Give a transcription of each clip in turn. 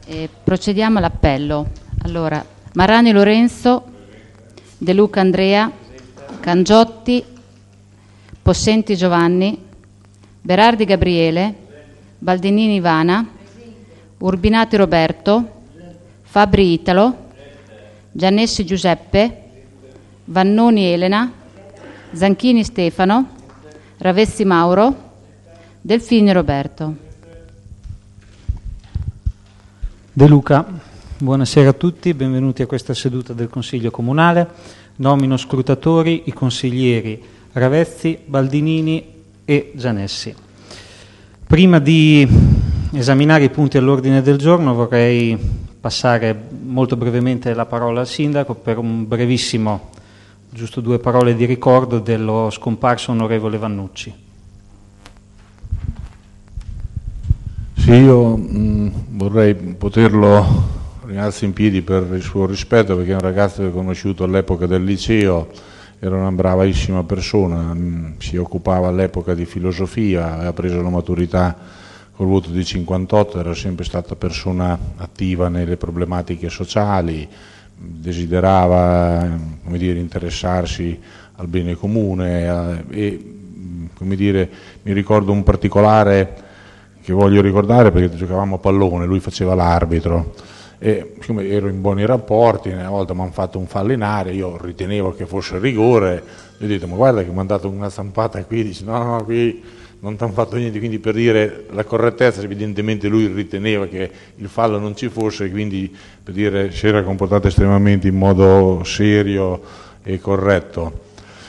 Procediamo all'appello. Allora, Marani Lorenzo, De Luca Andrea, Cangiotti, Possenti Giovanni, Berardi Gabriele, Baldinini Ivana, Urbinati Roberto, Fabri Italo, Giannessi Giuseppe, Vannoni Elena, Zanchini Stefano, Ravessi Mauro, Delfini Roberto. De Luca, buonasera a tutti, benvenuti a questa seduta del Consiglio Comunale. Nomino scrutatori i consiglieri Ravezzi, Baldinini e Gianessi. Prima di esaminare i punti all'ordine del giorno vorrei passare molto brevemente la parola al Sindaco per un brevissimo, giusto 2 parole di ricordo dello scomparso onorevole Vannucci. Sì, io vorrei poterlo rialzare in piedi per il suo rispetto, perché è un ragazzo che ho conosciuto all'epoca del liceo, era una bravissima persona, si occupava all'epoca di filosofia, aveva preso la maturità col voto di 58, era sempre stata persona attiva nelle problematiche sociali, desiderava, come dire, interessarsi al bene comune e, come dire, mi ricordo un particolare che voglio ricordare perché giocavamo a pallone, lui faceva l'arbitro e siccome ero in buoni rapporti, una volta mi hanno fatto un fallo in area, io ritenevo che fosse rigore, gli ho detto ma guarda che mi hanno dato una zampata qui, dice no, qui non ti hanno fatto niente, quindi per dire la correttezza evidentemente lui riteneva che il fallo non ci fosse, quindi per dire si era comportato estremamente in modo serio e corretto.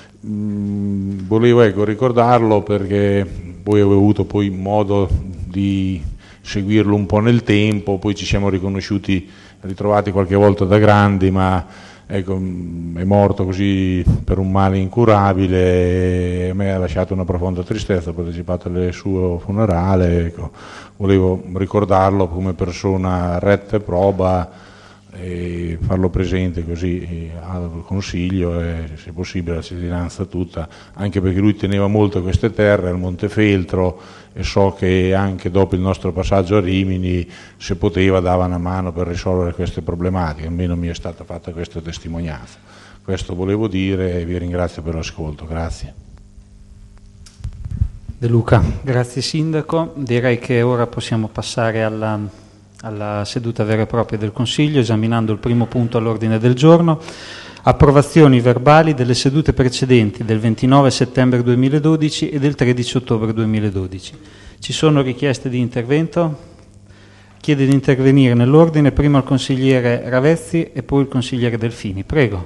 Volevo ricordarlo perché poi avevo avuto poi modo di seguirlo un po' nel tempo, poi ci siamo ritrovati qualche volta da grandi, ma ecco, è morto così per un male incurabile e a me ha lasciato una profonda tristezza, ho partecipato al suo funerale, ecco, volevo ricordarlo come persona retta e proba e farlo presente così al Consiglio e se possibile alla cittadinanza tutta, anche perché lui teneva molto a queste terre, al Montefeltro, e so che anche dopo il nostro passaggio a Rimini, se poteva, dava una mano per risolvere queste problematiche, almeno mi è stata fatta questa testimonianza. Questo volevo dire e vi ringrazio per l'ascolto, grazie. De Luca, grazie Sindaco, direi che ora possiamo passare alla seduta vera e propria del Consiglio, esaminando il primo punto all'ordine del giorno, approvazioni verbali delle sedute precedenti del 29 settembre 2012 e del 13 ottobre 2012. Ci sono richieste di intervento? Chiede di intervenire nell'ordine prima il consigliere Ravezzi e poi il consigliere Delfini. Prego.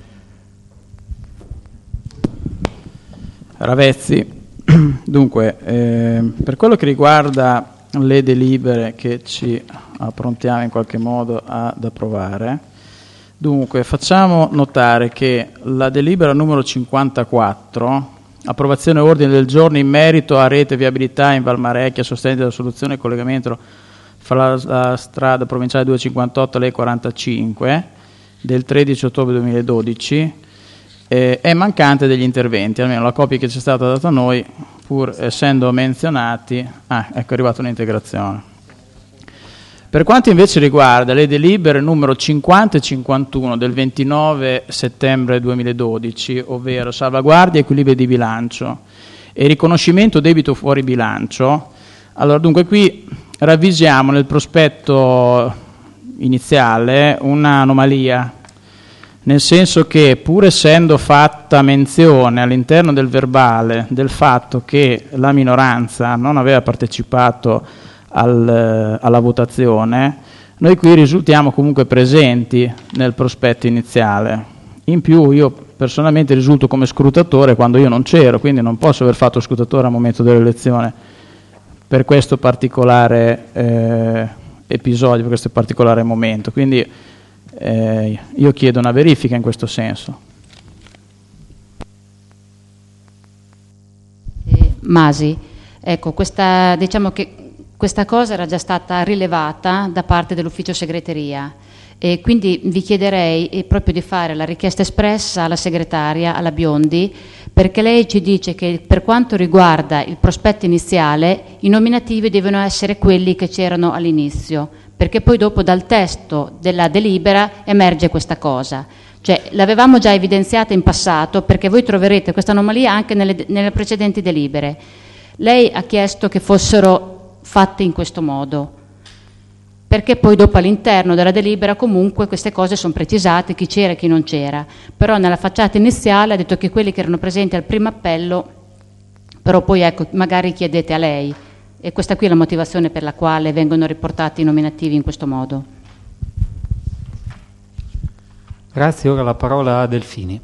Ravezzi, dunque, per quello che riguarda le delibere che ci approntiamo in qualche modo ad approvare, dunque facciamo notare che la delibera numero 54, approvazione ordine del giorno in merito a rete viabilità in Valmarecchia, sostenente della soluzione e collegamento fra la strada provinciale 258 e lei 45 del 13 ottobre 2012, è mancante degli interventi, almeno la copia che ci è stata data a noi, pur essendo menzionati, ecco è arrivata un'integrazione. Per quanto invece riguarda le delibere numero 50 e 51 del 29 settembre 2012, ovvero salvaguardia e equilibrio di bilancio e riconoscimento debito fuori bilancio, allora dunque qui ravvisiamo nel prospetto iniziale un'anomalia, nel senso che pur essendo fatta menzione all'interno del verbale del fatto che la minoranza non aveva partecipato alla votazione, noi qui risultiamo comunque presenti nel prospetto iniziale. In più io personalmente risulto come scrutatore quando io non c'ero, quindi non posso aver fatto scrutatore al momento dell'elezione per questo particolare episodio, per questo particolare momento. Quindi io chiedo una verifica in questo senso. Masi, ecco, diciamo che questa cosa era già stata rilevata da parte dell'ufficio segreteria e quindi vi chiederei proprio di fare la richiesta espressa alla segretaria, alla Biondi, perché lei ci dice che per quanto riguarda il prospetto iniziale i nominativi devono essere quelli che c'erano all'inizio, perché poi dopo dal testo della delibera emerge questa cosa. Cioè, l'avevamo già evidenziata in passato, perché voi troverete questa anomalia anche nelle precedenti delibere. Lei ha chiesto che fossero fatte in questo modo, perché poi dopo all'interno della delibera comunque queste cose sono precisate, chi c'era e chi non c'era. Però nella facciata iniziale ha detto che quelli che erano presenti al primo appello, però poi ecco, magari chiedete a lei. E questa qui è la motivazione per la quale vengono riportati i nominativi in questo modo. Grazie, ora la parola a Delfini.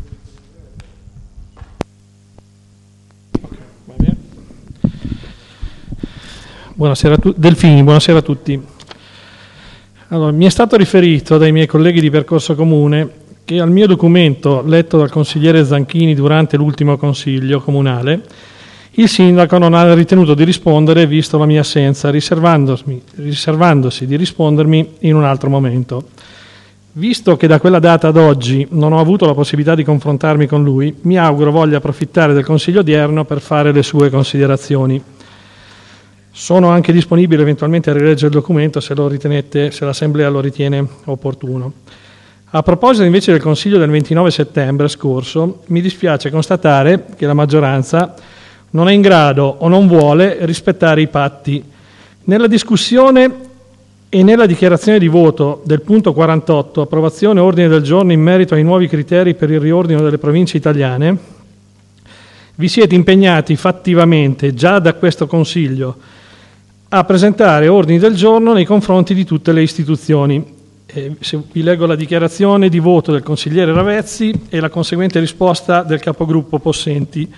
Buonasera Delfini, buonasera a tutti. Allora, mi è stato riferito dai miei colleghi di Percorso Comune che al mio documento letto dal consigliere Zanchini durante l'ultimo consiglio comunale il sindaco non ha ritenuto di rispondere visto la mia assenza, riservandosi di rispondermi in un altro momento. Visto che da quella data ad oggi non ho avuto la possibilità di confrontarmi con lui, mi auguro voglia approfittare del consiglio odierno per fare le sue considerazioni. Sono anche disponibile eventualmente a rileggere il documento se l'Assemblea lo ritiene opportuno. A proposito invece del consiglio del 29 settembre scorso, mi dispiace constatare che la maggioranza non è in grado o non vuole rispettare i patti. Nella discussione e nella dichiarazione di voto del punto 48, approvazione ordine del giorno in merito ai nuovi criteri per il riordino delle province italiane, vi siete impegnati fattivamente già da questo Consiglio a presentare ordini del giorno nei confronti di tutte le istituzioni. Se vi leggo la dichiarazione di voto del consigliere Ravezzi e la conseguente risposta del capogruppo Possenti.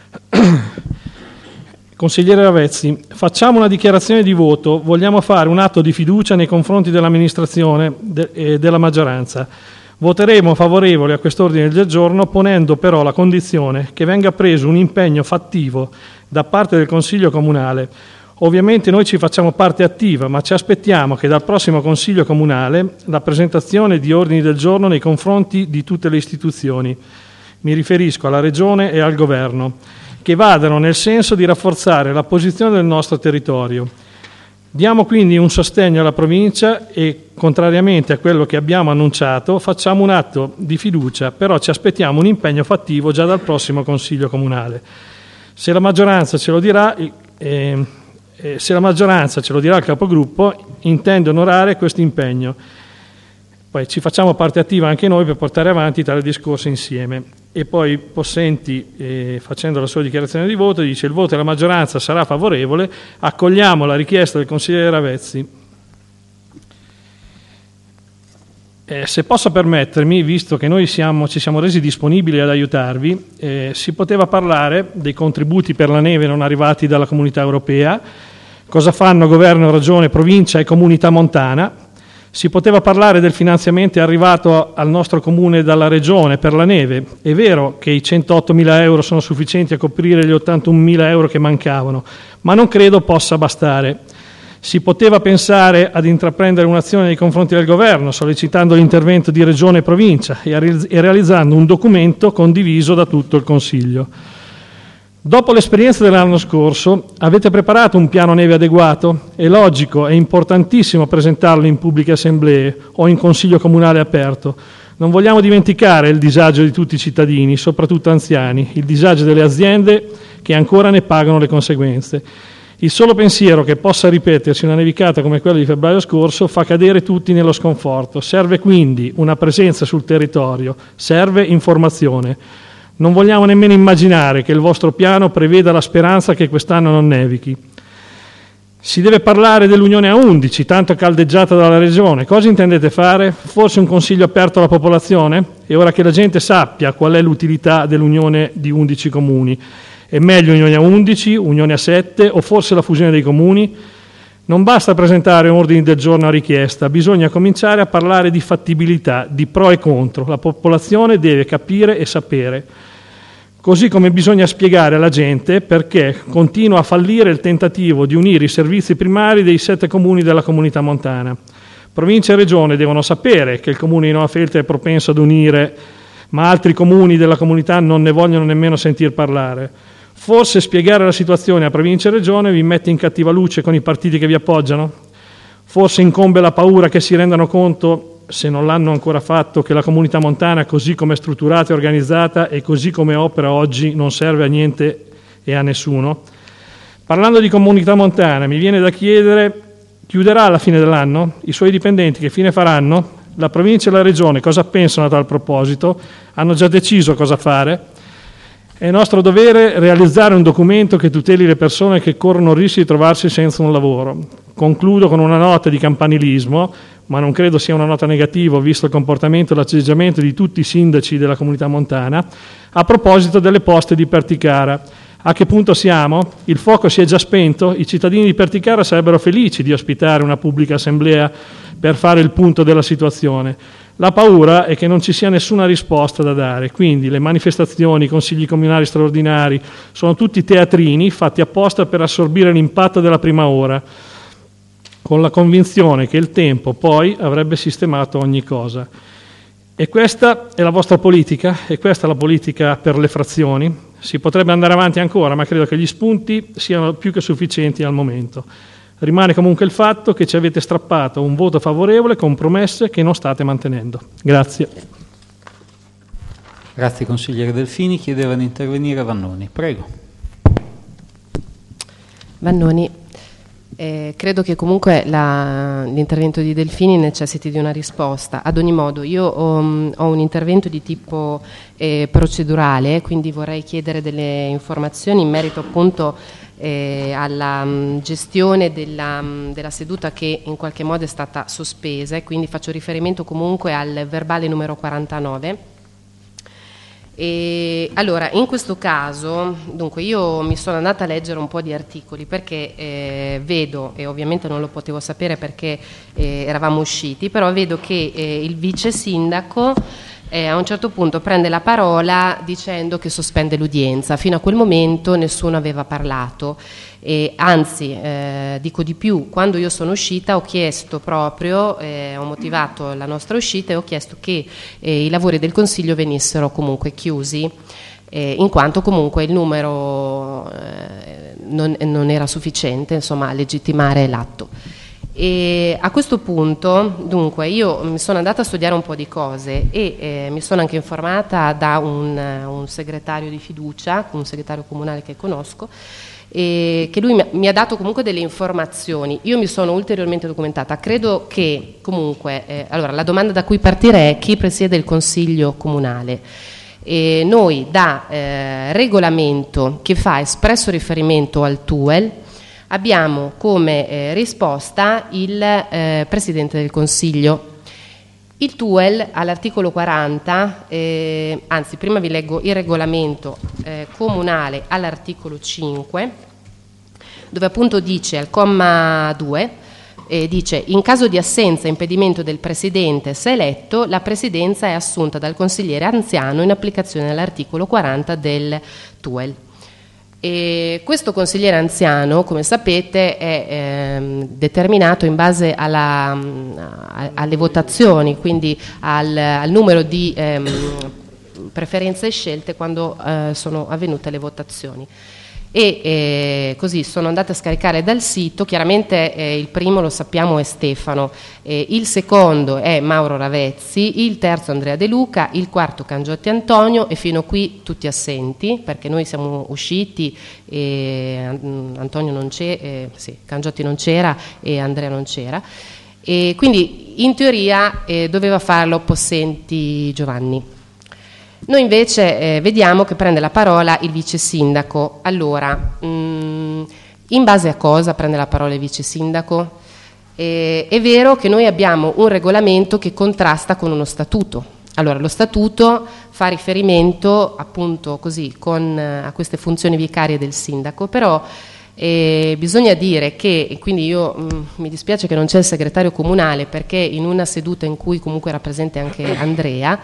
Consigliere Ravezzi, facciamo una dichiarazione di voto, vogliamo fare un atto di fiducia nei confronti dell'amministrazione e della maggioranza. Voteremo favorevoli a quest'ordine del giorno, ponendo però la condizione che venga preso un impegno fattivo da parte del Consiglio Comunale. Ovviamente noi ci facciamo parte attiva, ma ci aspettiamo che dal prossimo Consiglio Comunale la presentazione di ordini del giorno nei confronti di tutte le istituzioni. Mi riferisco alla Regione e al Governo, che vadano nel senso di rafforzare la posizione del nostro territorio. Diamo quindi un sostegno alla provincia e, contrariamente a quello che abbiamo annunciato, facciamo un atto di fiducia, però ci aspettiamo un impegno fattivo già dal prossimo Consiglio Comunale. Se la maggioranza ce lo dirà, il capogruppo, intende onorare questo impegno. Poi ci facciamo parte attiva anche noi per portare avanti tale discorso insieme. E poi Possenti, facendo la sua dichiarazione di voto, dice: il voto della maggioranza sarà favorevole, accogliamo la richiesta del consigliere Ravezzi. Se posso permettermi, visto che noi ci siamo resi disponibili ad aiutarvi, si poteva parlare dei contributi per la neve non arrivati dalla Comunità Europea, cosa fanno governo, regione, provincia e comunità montana. Si poteva parlare del finanziamento arrivato al nostro comune dalla regione per la neve. È vero che i 108.000 euro sono sufficienti a coprire gli 81.000 euro che mancavano, ma non credo possa bastare. Si poteva pensare ad intraprendere un'azione nei confronti del governo, sollecitando l'intervento di regione e provincia e realizzando un documento condiviso da tutto il Consiglio. Dopo l'esperienza dell'anno scorso, avete preparato un piano neve adeguato? È logico e importantissimo presentarlo in pubbliche assemblee o in consiglio comunale aperto. Non vogliamo dimenticare il disagio di tutti i cittadini, soprattutto anziani, il disagio delle aziende che ancora ne pagano le conseguenze. Il solo pensiero che possa ripetersi una nevicata come quella di febbraio scorso fa cadere tutti nello sconforto. Serve quindi una presenza sul territorio, serve informazione. Non vogliamo nemmeno immaginare che il vostro piano preveda la speranza che quest'anno non nevichi. Si deve parlare dell'Unione a 11, tanto caldeggiata dalla Regione. Cosa intendete fare? Forse un consiglio aperto alla popolazione? È ora che la gente sappia qual è l'utilità dell'Unione di 11 comuni. È meglio Unione a 11, Unione a 7 o forse la fusione dei comuni? Non basta presentare ordini del giorno a richiesta, bisogna cominciare a parlare di fattibilità, di pro e contro. La popolazione deve capire e sapere. Così come bisogna spiegare alla gente perché continua a fallire il tentativo di unire i servizi primari dei 7 comuni della comunità montana. Provincia e Regione devono sapere che il comune di Novafeltre è propenso ad unire, ma altri comuni della comunità non ne vogliono nemmeno sentir parlare. Forse spiegare la situazione a Provincia e Regione vi mette in cattiva luce con i partiti che vi appoggiano? Forse incombe la paura che si rendano conto, se non l'hanno ancora fatto, che la comunità montana, così come è strutturata e organizzata e così come opera oggi, non serve a niente e a nessuno. Parlando di comunità montana, mi viene da chiedere: chiuderà alla fine dell'anno? I suoi dipendenti che fine faranno? La provincia e la regione cosa pensano a tal proposito? Hanno già deciso cosa fare? È nostro dovere realizzare un documento che tuteli le persone che corrono il rischio di trovarsi senza un lavoro. Concludo con una nota di campanilismo, ma non credo sia una nota negativa, visto il comportamento e l'atteggiamento di tutti i sindaci della comunità montana, a proposito delle poste di Perticara. A che punto siamo? Il fuoco si è già spento? I cittadini di Perticara sarebbero felici di ospitare una pubblica assemblea per fare il punto della situazione. La paura è che non ci sia nessuna risposta da dare, quindi le manifestazioni, i consigli comunali straordinari sono tutti teatrini fatti apposta per assorbire l'impatto della prima ora, con la convinzione che il tempo poi avrebbe sistemato ogni cosa. E questa è la vostra politica? E questa è la politica per le frazioni? Si potrebbe andare avanti ancora, ma credo che gli spunti siano più che sufficienti al momento. Rimane comunque il fatto che ci avete strappato un voto favorevole con promesse che non state mantenendo. Grazie. Grazie consigliere Delfini. Chiedeva di intervenire Vannoni. Prego. Vannoni, credo che comunque l'intervento di Delfini necessiti di una risposta. Ad ogni modo, io ho un intervento di tipo procedurale, quindi vorrei chiedere delle informazioni in merito appunto alla gestione della seduta che in qualche modo è stata sospesa, e quindi faccio riferimento comunque al verbale numero 49. E allora, in questo caso, dunque, io mi sono andata a leggere un po' di articoli perché vedo, e ovviamente non lo potevo sapere perché eravamo usciti, però vedo che il vice sindaco a un certo punto prende la parola dicendo che sospende l'udienza. Fino a quel momento nessuno aveva parlato, anzi dico di più: quando io sono uscita ho chiesto proprio, ho motivato la nostra uscita e ho chiesto che i lavori del Consiglio venissero comunque chiusi, in quanto comunque il numero non era sufficiente, insomma, a legittimare l'atto. E a questo punto, dunque, io mi sono andata a studiare un po' di cose e mi sono anche informata da un segretario di fiducia, un segretario comunale che conosco, e che lui mi ha dato comunque delle informazioni. Io mi sono ulteriormente documentata. Credo che comunque, allora, la domanda da cui partire è: chi presiede il Consiglio comunale? E noi da regolamento che fa espresso riferimento al TUEL abbiamo come risposta il Presidente del Consiglio. Il TUEL all'articolo 40, anzi prima vi leggo il regolamento comunale all'articolo 5, dove appunto dice al comma 2, dice: in caso di assenza e impedimento del Presidente se eletto, la Presidenza è assunta dal consigliere anziano in applicazione all'articolo 40 del TUEL. E questo consigliere anziano, come sapete, è determinato in base alle votazioni, quindi al numero di preferenze scelte quando sono avvenute le votazioni. E così sono andata a scaricare dal sito. Chiaramente il primo, lo sappiamo, è Stefano, il secondo è Mauro Ravezzi, il terzo Andrea De Luca, il quarto Cangiotti Antonio, e fino a qui tutti assenti perché noi siamo usciti e Antonio non c'è, sì, Cangiotti non c'era e Andrea non c'era, e quindi in teoria doveva farlo Possenti Giovanni. Noi invece vediamo che prende la parola il vice sindaco. Allora, in base a cosa prende la parola il vice sindaco? È vero che noi abbiamo un regolamento che contrasta con uno statuto. Allora, lo statuto fa riferimento appunto così a queste funzioni vicarie del sindaco, però bisogna dire che, e quindi io mi dispiace che non c'è il segretario comunale, perché in una seduta in cui comunque era presente anche Andrea,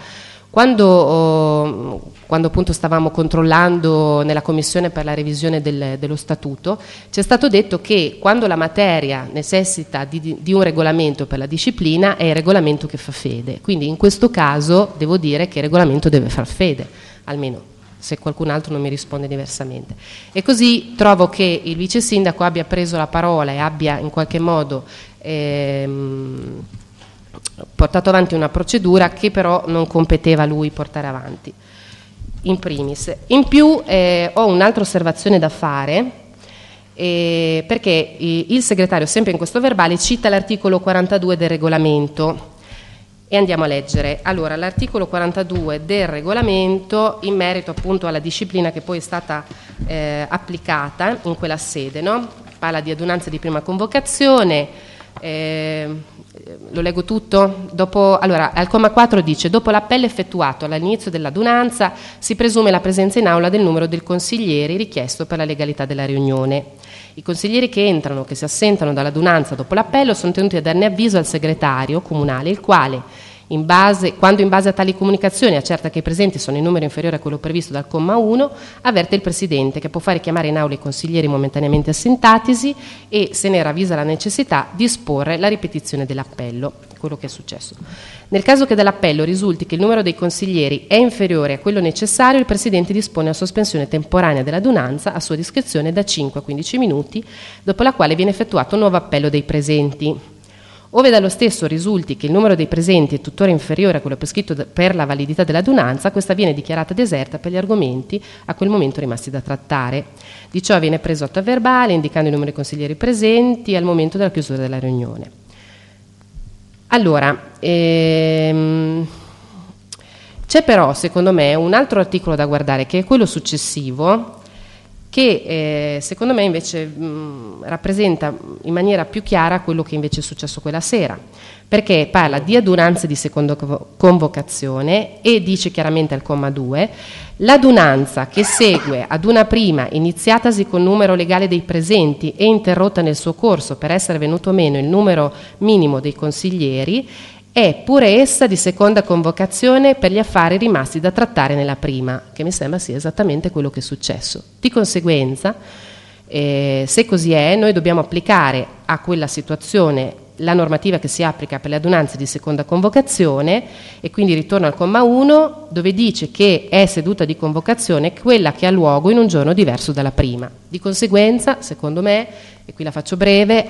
quando appunto stavamo controllando nella commissione per la revisione dello statuto, ci è stato detto che quando la materia necessita di un regolamento per la disciplina è il regolamento che fa fede. Quindi in questo caso devo dire che il regolamento deve far fede, almeno se qualcun altro non mi risponde diversamente. E così trovo che il vice sindaco abbia preso la parola e abbia in qualche modo portato avanti una procedura che però non competeva a lui portare avanti, in primis. In più ho un'altra osservazione da fare, perché il segretario, sempre in questo verbale, cita l'articolo 42 del regolamento, e andiamo a leggere. Allora, l'articolo 42 del regolamento, in merito appunto alla disciplina che poi è stata applicata in quella sede, no? Parla di adunanza di prima convocazione, lo leggo tutto? Allora, al comma 4 dice: dopo l'appello effettuato all'inizio dell'adunanza si presume la presenza in aula del numero dei consiglieri richiesto per la legalità della riunione. I consiglieri che entrano o che si assentano dall'adunanza dopo l'appello sono tenuti a darne avviso al segretario comunale, il quale, quando in base a tali comunicazioni accerta che i presenti sono in numero inferiore a quello previsto dal comma 1, avverte il Presidente, che può fare chiamare in aula i consiglieri momentaneamente assentatisi e, se ne ravvisa la necessità, disporre la ripetizione dell'appello, quello che è successo. Nel caso che dall'appello risulti che il numero dei consiglieri è inferiore a quello necessario, il Presidente dispone la sospensione temporanea dell'adunanza a sua discrezione da 5 a 15 minuti, dopo la quale viene effettuato un nuovo appello dei presenti. Ove dallo stesso risulti che il numero dei presenti è tuttora inferiore a quello prescritto per la validità dell'adunanza, questa viene dichiarata deserta per gli argomenti a quel momento rimasti da trattare. Di ciò viene preso atto a verbale, indicando il numero dei consiglieri presenti al momento della chiusura della riunione. Allora, c'è però, secondo me, un altro articolo da guardare, che è quello successivo, che secondo me invece rappresenta in maniera più chiara quello che invece è successo quella sera, perché parla di adunanze di seconda convocazione e dice chiaramente al comma 2: l'adunanza che segue ad una prima iniziatasi con numero legale dei presenti e interrotta nel suo corso per essere venuto meno il numero minimo dei consiglieri è pure essa di seconda convocazione per gli affari rimasti da trattare nella prima, che mi sembra sia esattamente quello che è successo. Di conseguenza, se così è, noi dobbiamo applicare a quella situazione la normativa che si applica per le adunanze di seconda convocazione, e quindi ritorno al comma 1, dove dice che è seduta di convocazione quella che ha luogo in un giorno diverso dalla prima. Di conseguenza, secondo me, e qui la faccio breve,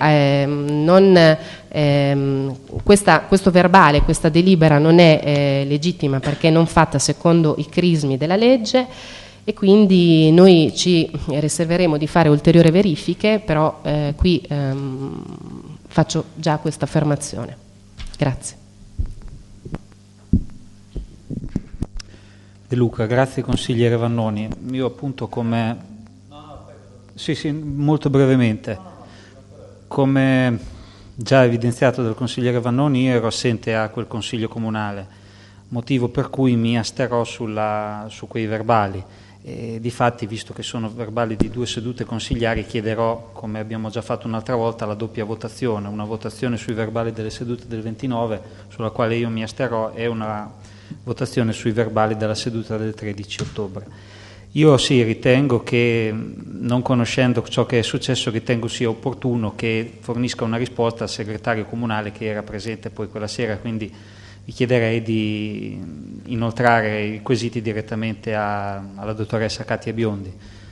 questo verbale, questa delibera non è legittima perché non fatta secondo i crismi della legge, e quindi noi ci riserveremo di fare ulteriori verifiche, però qui faccio già questa affermazione. Grazie. De Luca, grazie consigliere Vannoni. Io appunto come... Sì, molto brevemente. Come già evidenziato dal consigliere Vannoni, io ero assente a quel consiglio comunale, motivo per cui mi asterrò su quei verbali. Difatti, visto che sono verbali di 2 sedute consigliari, chiederò, come abbiamo già fatto un'altra volta, la doppia votazione, una votazione sui verbali delle sedute del 29, sulla quale io mi asterrò, e una votazione sui verbali della seduta del 13 ottobre. Io sì, ritengo che, non conoscendo ciò che è successo, ritengo sia opportuno che fornisca una risposta al segretario comunale che era presente poi quella sera, quindi vi chiederei di inoltrare i quesiti direttamente alla dottoressa Katia Biondi.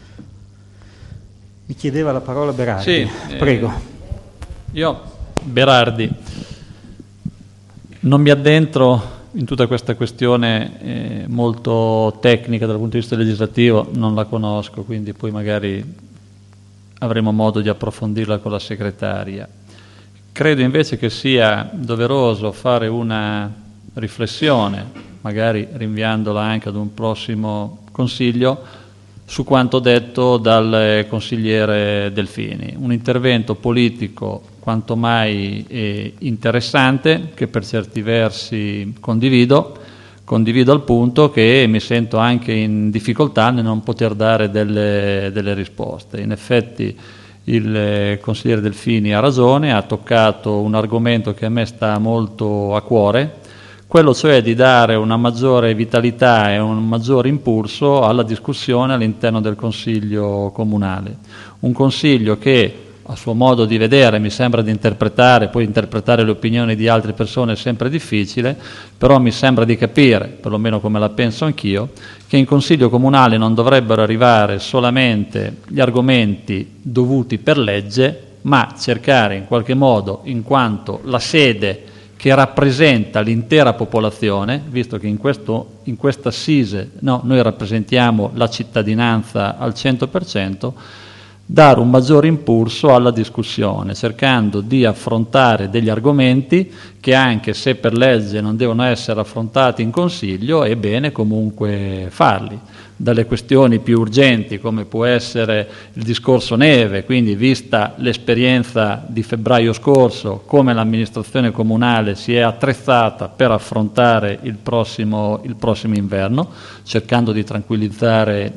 Mi chiedeva la parola Berardi. Sì, prego. Io, Berardi, non mi addentro in tutta questa questione molto tecnica dal punto di vista legislativo, non la conosco, quindi poi magari avremo modo di approfondirla con la segretaria. Credo invece che sia doveroso fare una riflessione, magari rinviandola anche ad un prossimo consiglio, su quanto detto dal consigliere Delfini. Un intervento politico quanto mai interessante, che per certi versi condivido al punto che mi sento anche in difficoltà nel non poter dare delle risposte. In effetti il consigliere Delfini ha ragione, ha toccato un argomento che a me sta molto a cuore, quello cioè di dare una maggiore vitalità e un maggiore impulso alla discussione all'interno del Consiglio Comunale. Un Consiglio che a suo modo di vedere, mi sembra di interpretare, poi interpretare le opinioni di altre persone è sempre difficile, però mi sembra di capire, perlomeno come la penso anch'io, che in Consiglio Comunale non dovrebbero arrivare solamente gli argomenti dovuti per legge, ma cercare in qualche modo, in quanto la sede che rappresenta l'intera popolazione, visto che in questa assise noi rappresentiamo la cittadinanza al 100%, dare un maggiore impulso alla discussione, cercando di affrontare degli argomenti che, anche se per legge non devono essere affrontati in Consiglio, è bene comunque farli. Dalle questioni più urgenti, come può essere il discorso neve, quindi vista l'esperienza di febbraio scorso, come l'amministrazione comunale si è attrezzata per affrontare il prossimo inverno, cercando di tranquillizzare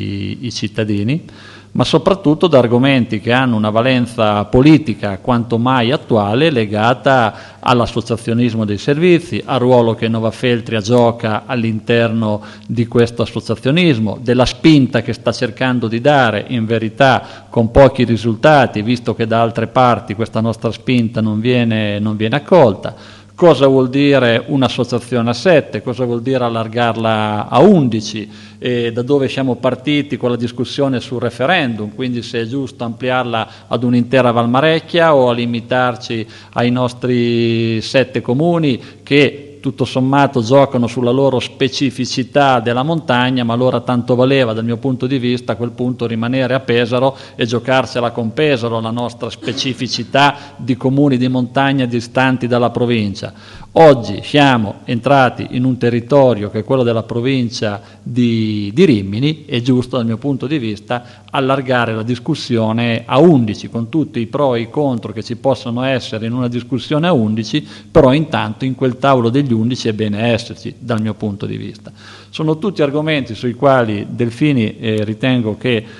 i cittadini, ma soprattutto da argomenti che hanno una valenza politica quanto mai attuale, legata all'associazionismo dei servizi, al ruolo che Nova Feltria gioca all'interno di questo associazionismo, della spinta che sta cercando di dare, in verità con pochi risultati, visto che da altre parti questa nostra spinta non viene accolta. Cosa vuol dire un'associazione a 7, cosa vuol dire allargarla a 11, e da dove siamo partiti con la discussione sul referendum, quindi se è giusto ampliarla ad un'intera Valmarecchia o a limitarci ai nostri 7 comuni che tutto sommato giocano sulla loro specificità della montagna, ma allora tanto valeva dal mio punto di vista a quel punto rimanere a Pesaro e giocarsela con Pesaro, la nostra specificità di comuni di montagna distanti dalla provincia. Oggi siamo entrati in un territorio che è quello della provincia di Rimini, è giusto dal mio punto di vista allargare la discussione a 11, con tutti i pro e i contro che ci possono essere in una discussione a 11, però intanto in quel tavolo degli 11 è bene esserci dal mio punto di vista. Sono tutti argomenti sui quali Delfini ritengo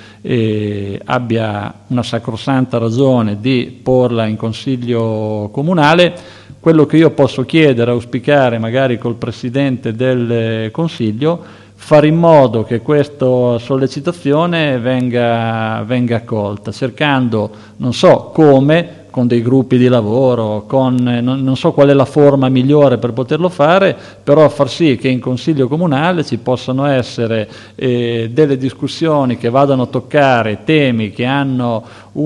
che abbia una sacrosanta ragione di porla in Consiglio Comunale. Quello che io posso chiedere, auspicare magari col Presidente del Consiglio, fare in modo che questa sollecitazione venga accolta, cercando, non so come, con dei gruppi di lavoro, non so qual è la forma migliore per poterlo fare, però far sì che in Consiglio Comunale ci possano essere delle discussioni che vadano a toccare temi che hanno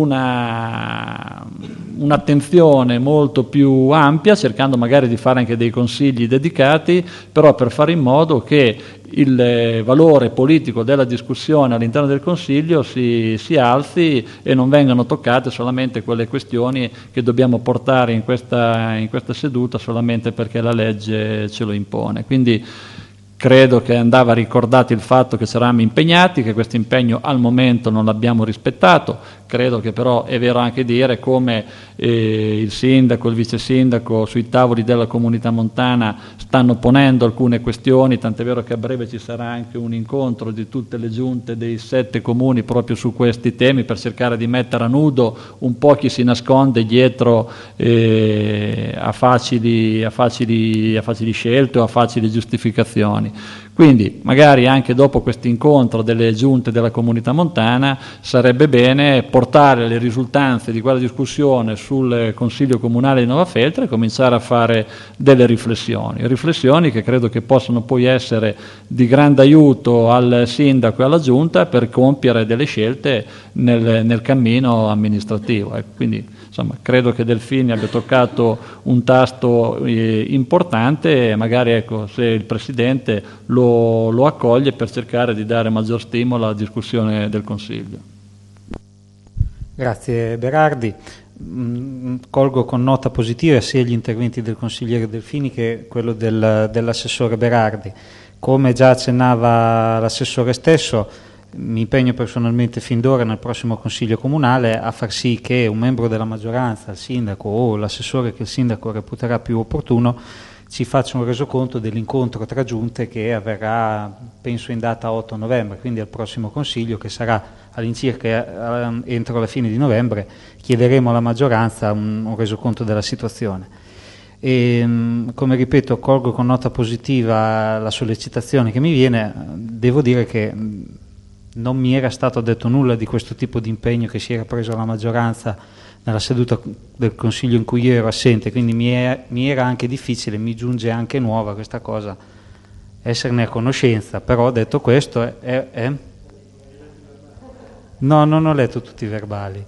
un'attenzione molto più ampia, cercando magari di fare anche dei consigli dedicati, però per fare in modo che il valore politico della discussione all'interno del Consiglio si alzi e non vengano toccate solamente quelle questioni che dobbiamo portare in questa seduta solamente perché la legge ce lo impone. Quindi credo che andava ricordato il fatto che ci eravamo impegnati, che questo impegno al momento non l'abbiamo rispettato. Credo che però è vero anche dire come il sindaco, il vice sindaco sui tavoli della comunità montana stanno ponendo alcune questioni, tant'è vero che a breve ci sarà anche un incontro di tutte le giunte dei 7 comuni proprio su questi temi, per cercare di mettere a nudo un po' chi si nasconde dietro a facili scelte o a facili giustificazioni. Quindi magari anche dopo questo incontro delle giunte della comunità montana sarebbe bene portare le risultanze di quella discussione sul Consiglio Comunale di Nova Feltria e cominciare a fare delle riflessioni che credo che possano poi essere di grande aiuto al sindaco e alla giunta per compiere delle scelte nel cammino amministrativo. Quindi insomma, credo che Delfini abbia toccato un tasto importante e magari se il Presidente lo accoglie per cercare di dare maggior stimolo alla discussione del Consiglio. Grazie Berardi. Colgo con nota positiva sia gli interventi del consigliere Delfini che quello dell'assessore Berardi. Come già accennava l'assessore stesso, mi impegno personalmente fin d'ora nel prossimo Consiglio Comunale a far sì che un membro della maggioranza, il sindaco o l'assessore che il sindaco reputerà più opportuno, ci faccia un resoconto dell'incontro tra giunte che avverrà, penso, in data 8 novembre, quindi al prossimo Consiglio, che sarà all'incirca entro la fine di novembre. Chiederemo alla maggioranza un resoconto della situazione. E, come ripeto, colgo con nota positiva la sollecitazione che mi viene. Devo dire che non mi era stato detto nulla di questo tipo di impegno che si era preso la maggioranza nella seduta del Consiglio in cui io ero assente, quindi mi era anche difficile, mi giunge anche nuova questa cosa, esserne a conoscenza. Però detto questo no, non ho letto tutti i verbali.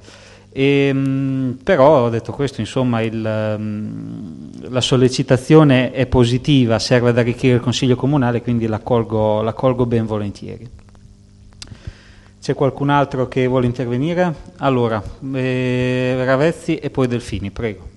Però detto questo, insomma, la sollecitazione è positiva, serve ad arricchire il Consiglio Comunale, quindi la colgo ben volentieri. C'è qualcun altro che vuole intervenire? Allora, Ravezzi e poi Delfini, prego.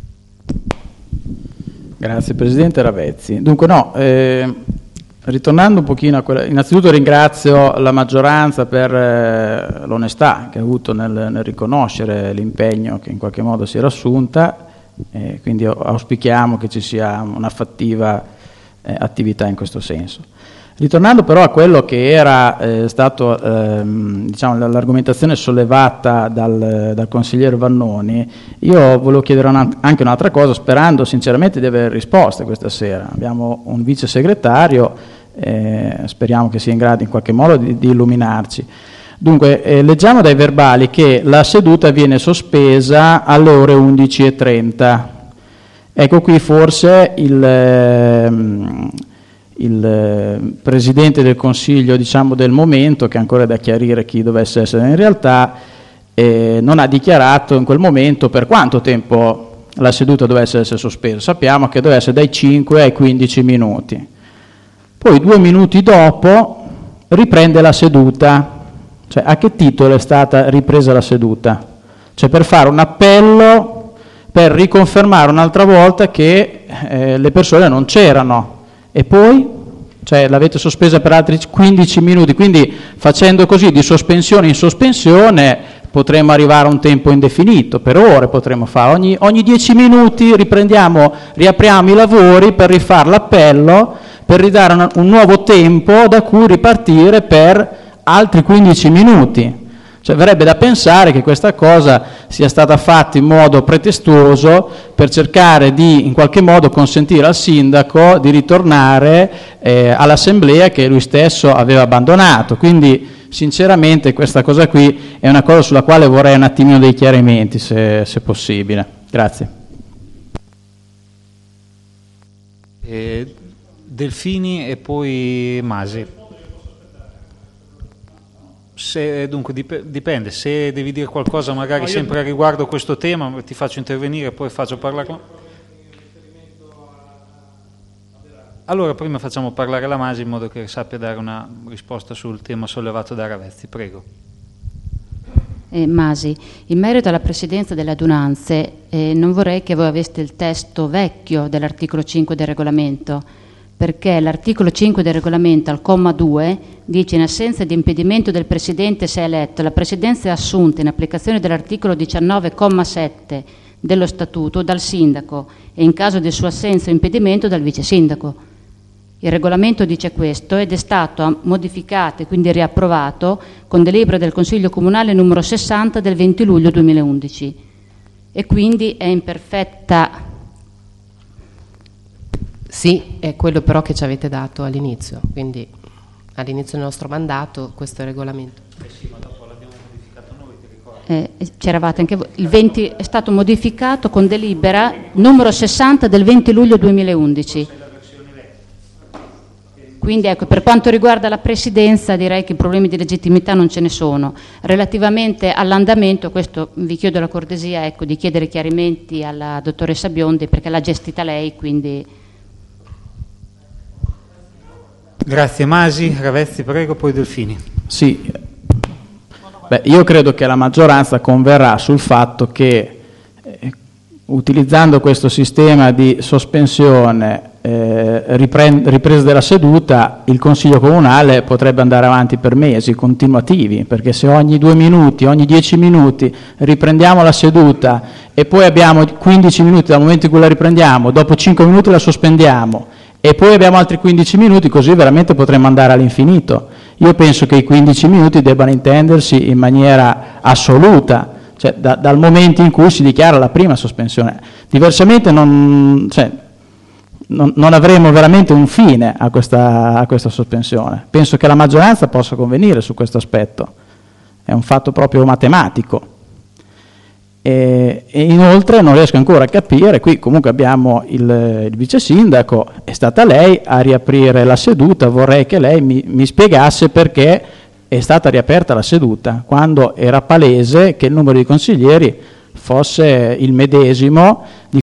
Grazie Presidente. Ravezzi. Dunque ritornando un pochino a quella, innanzitutto ringrazio la maggioranza per l'onestà che ha avuto nel riconoscere l'impegno che in qualche modo si era assunta, quindi auspichiamo che ci sia una fattiva attività in questo senso. Ritornando però a quello che era stato diciamo, l'argomentazione sollevata dal consigliere Vannoni, io volevo chiedere anche un'altra cosa, sperando sinceramente di avere risposte questa sera. Abbiamo un vice segretario, speriamo che sia in grado in qualche modo di illuminarci. Dunque, leggiamo dai verbali che la seduta viene sospesa alle ore 11:30. Ecco qui forse il Presidente del Consiglio, diciamo, del momento, che ancora è da chiarire chi dovesse essere in realtà, non ha dichiarato in quel momento per quanto tempo la seduta dovesse essere sospesa. Sappiamo che doveva essere dai 5 ai 15 minuti. Poi 2 minuti dopo riprende la seduta. Cioè, a che titolo è stata ripresa la seduta? Cioè, per fare un appello, per riconfermare un'altra volta che le persone non c'erano. E poi, cioè, l'avete sospesa per altri 15 minuti, quindi facendo così di sospensione in sospensione potremmo arrivare a un tempo indefinito, per ore potremmo fare, ogni 10 minuti riapriamo i lavori per rifare l'appello, per ridare un nuovo tempo da cui ripartire per altri 15 minuti. Cioè, verrebbe da pensare che questa cosa sia stata fatta in modo pretestuoso per cercare di in qualche modo consentire al sindaco di ritornare all'assemblea che lui stesso aveva abbandonato. Quindi sinceramente questa cosa qui è una cosa sulla quale vorrei un attimino dei chiarimenti, se possibile. Grazie. Delfini e poi Masi. Dunque dipende, se devi dire qualcosa magari sempre a riguardo questo tema ti faccio intervenire e poi faccio parlare. Allora prima facciamo parlare la Masi in modo che sappia dare una risposta sul tema sollevato da Ravezzi, prego. Masi, in merito alla presidenza delle adunanze, non vorrei che voi aveste il testo vecchio dell'articolo 5 del regolamento, perché l'articolo 5 del regolamento al comma 2 dice: in assenza di impedimento del Presidente se eletto, la Presidenza è assunta in applicazione dell'articolo 19,7 dello Statuto dal Sindaco e in caso di sua assenza o impedimento dal Vice Sindaco. Il regolamento dice questo ed è stato modificato e quindi riapprovato con delibera del Consiglio Comunale numero 60 del 20 luglio 2011 e quindi è in perfetta... Sì, è quello però che ci avete dato all'inizio, quindi all'inizio del nostro mandato questo è il regolamento. Sì, ma dopo l'abbiamo modificato noi, ti ricordi? C'eravate anche voi. Il 20 è stato modificato con delibera numero 60 del 20 luglio 2011. Quindi ecco, per quanto riguarda la presidenza direi che problemi di legittimità non ce ne sono. Relativamente all'andamento, questo vi chiedo la cortesia di chiedere chiarimenti alla dottoressa Biondi perché l'ha gestita lei, quindi... Grazie. Masi, Ravezzi, prego, poi Delfini. Sì, io credo che la maggioranza converrà sul fatto che utilizzando questo sistema di sospensione, ripresa della seduta, il Consiglio Comunale potrebbe andare avanti per mesi continuativi, perché se ogni 2 minuti, ogni 10 minuti riprendiamo la seduta e poi abbiamo 15 minuti dal momento in cui la riprendiamo, dopo 5 minuti la sospendiamo, e poi abbiamo altri 15 minuti, così veramente potremmo andare all'infinito. Io penso che i 15 minuti debbano intendersi in maniera assoluta, cioè dal momento in cui si dichiara la prima sospensione. Diversamente non non avremo veramente un fine a questa sospensione. Penso che la maggioranza possa convenire su questo aspetto, è un fatto proprio matematico. E inoltre non riesco ancora a capire, qui comunque abbiamo il vice sindaco, è stata lei a riaprire la seduta, vorrei che lei mi spiegasse perché è stata riaperta la seduta, quando era palese che il numero di consiglieri fosse il medesimo